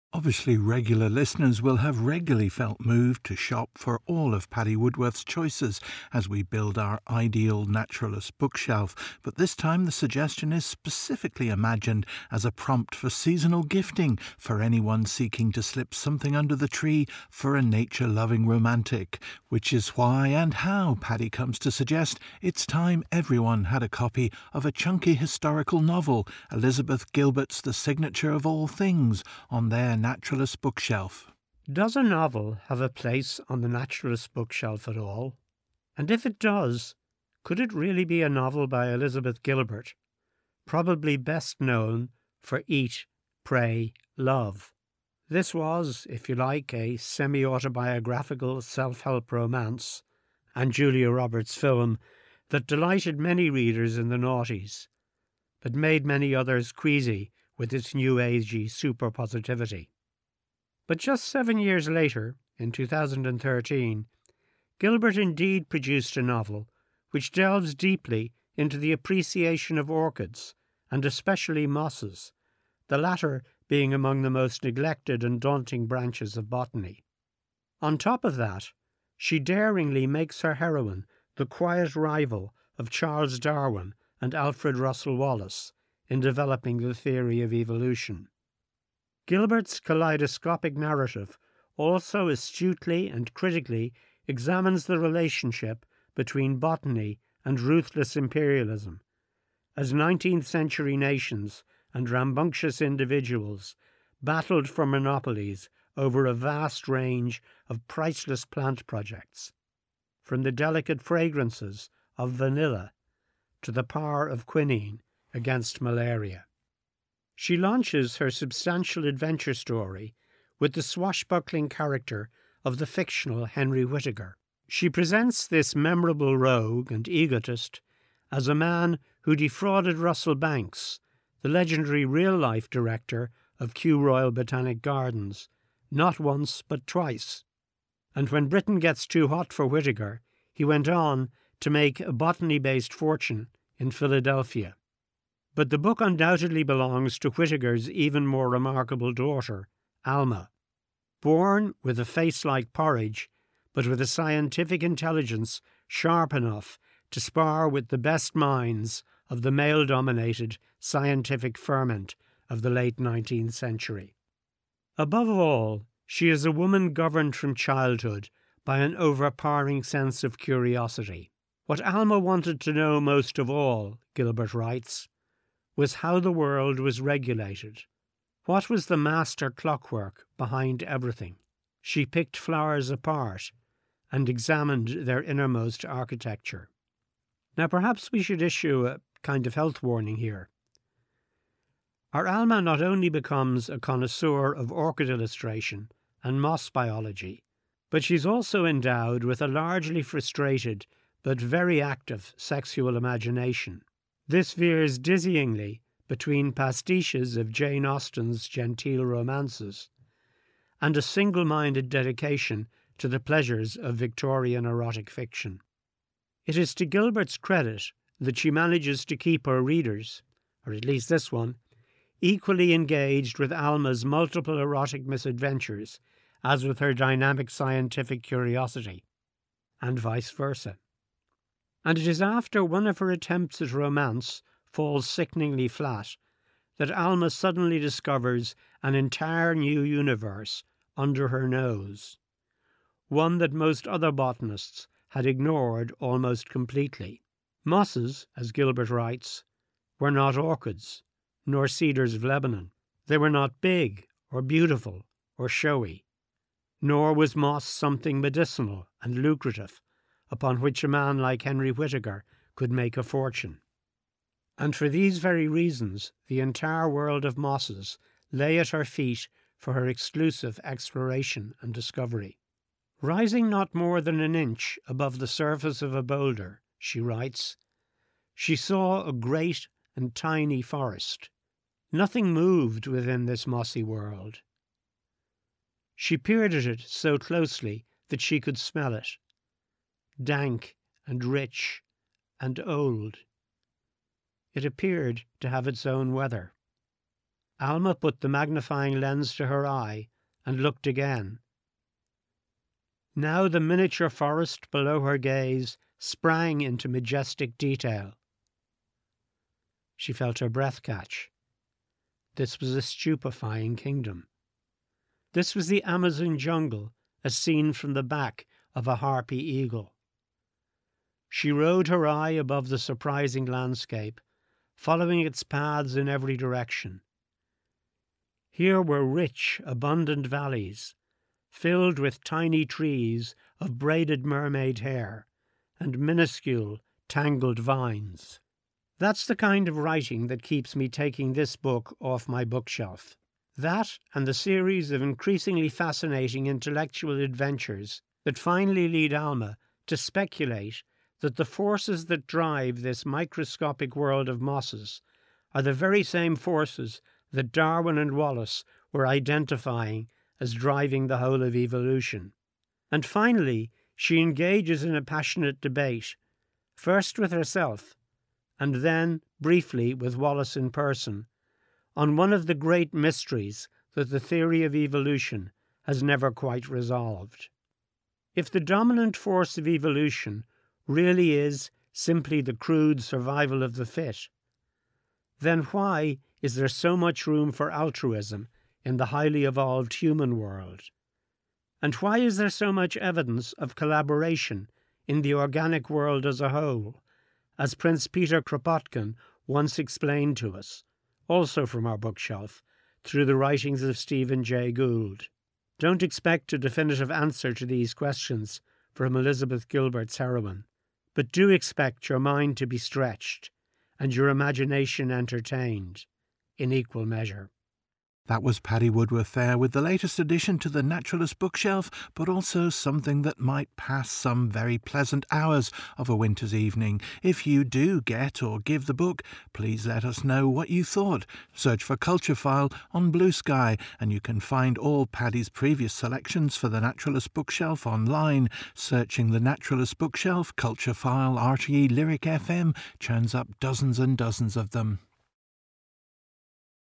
Obviously, regular listeners will have regularly felt moved to shop for all of Paddy Woodworth's choices as we build our ideal naturalist bookshelf, but this time the suggestion is specifically imagined as a prompt for seasonal gifting for anyone seeking to slip something under the tree for a nature-loving romantic, which is why and how Paddy comes to suggest it's time everyone had a copy of a chunky historical novel, Elizabeth Gilbert's The Signature of All Things, on their naturalist bookshelf. Does a novel have a place on the naturalist bookshelf at all? And if it does, could it really be a novel by Elizabeth Gilbert, probably best known for Eat, Pray, Love? This was, if you like, a semi-autobiographical self-help romance and Julia Roberts film that delighted many readers in the noughties, but made many others queasy with its new-agey super-positivity. But just 7 years later, in 2013, Gilbert indeed produced a novel which delves deeply into the appreciation of orchids, and especially mosses, the latter being among the most neglected and daunting branches of botany. On top of that, she daringly makes her heroine the quiet rival of Charles Darwin and Alfred Russel Wallace in developing the theory of evolution. Gilbert's kaleidoscopic narrative also astutely and critically examines the relationship between botany and ruthless imperialism, as 19th-century nations and rambunctious individuals battled for monopolies over a vast range of priceless plant projects, from the delicate fragrances of vanilla to the power of quinine against malaria. She launches her substantial adventure story with the swashbuckling character of the fictional Henry Whittaker. She presents this memorable rogue and egotist as a man who defrauded Russell Banks, the legendary real-life director of Kew Royal Botanic Gardens, not once but twice. And when Britain gets too hot for Whittaker, he went on to make a botany-based fortune in Philadelphia. But the book undoubtedly belongs to Whittaker's even more remarkable daughter, Alma. Born with a face like porridge, but with a scientific intelligence sharp enough to spar with the best minds of the male-dominated scientific ferment of the late 19th century. Above all, she is a woman governed from childhood by an overpowering sense of curiosity. What Alma wanted to know most of all, Gilbert writes, was how the world was regulated. What was the master clockwork behind everything? She picked flowers apart and examined their innermost architecture. Now perhaps we should issue a kind of health warning here. Our Alma not only becomes a connoisseur of orchid illustration and moss biology, but she's also endowed with a largely frustrated but very active sexual imagination. This veers dizzyingly between pastiches of Jane Austen's genteel romances and a single-minded dedication to the pleasures of Victorian erotic fiction. It is to Gilbert's credit that she manages to keep her readers, or at least this one, equally engaged with Alma's multiple erotic misadventures as with her dynamic scientific curiosity, and vice versa. And it is after one of her attempts at romance falls sickeningly flat that Alma suddenly discovers an entire new universe under her nose, one that most other botanists had ignored almost completely. Mosses, as Gilbert writes, were not orchids, nor cedars of Lebanon. They were not big or beautiful or showy, nor was moss something medicinal and lucrative upon which a man like Henry Whittaker could make a fortune. And for these very reasons, the entire world of mosses lay at her feet for her exclusive exploration and discovery. Rising not more than an inch above the surface of a boulder, she writes, she saw a great and tiny forest. Nothing moved within this mossy world. She peered at it so closely that she could smell it, dank and rich and old. It appeared to have its own weather. Alma put the magnifying lens to her eye and looked again. Now the miniature forest below her gaze sprang into majestic detail. She felt her breath catch. This was a stupefying kingdom. This was the Amazon jungle as seen from the back of a harpy eagle. She rode her eye above the surprising landscape, following its paths in every direction. Here were rich, abundant valleys, filled with tiny trees of braided mermaid hair and minuscule, tangled vines. That's the kind of writing that keeps me taking this book off my bookshelf. That and the series of increasingly fascinating intellectual adventures that finally lead Alma to speculate that the forces that drive this microscopic world of mosses are the very same forces that Darwin and Wallace were identifying as driving the whole of evolution. And finally, she engages in a passionate debate, first with herself, and then, briefly, with Wallace in person, on one of the great mysteries that the theory of evolution has never quite resolved. If the dominant force of evolution really is simply the crude survival of the fit, then why is there so much room for altruism in the highly evolved human world? And why is there so much evidence of collaboration in the organic world as a whole, as Prince Peter Kropotkin once explained to us, also from our bookshelf, through the writings of Stephen Jay Gould? Don't expect a definitive answer to these questions from Elizabeth Gilbert's heroine, but do expect your mind to be stretched and your imagination entertained in equal measure. That was Paddy Woodworth there with the latest addition to the Naturalist bookshelf, but also something that might pass some very pleasant hours of a winter's evening. If you do get or give the book, please let us know what you thought. Search for Culture File on Blue Sky, and you can find all Paddy's previous selections for the Naturalist bookshelf online. Searching the Naturalist bookshelf, Culture File, RTE, Lyric FM churns up dozens and dozens of them.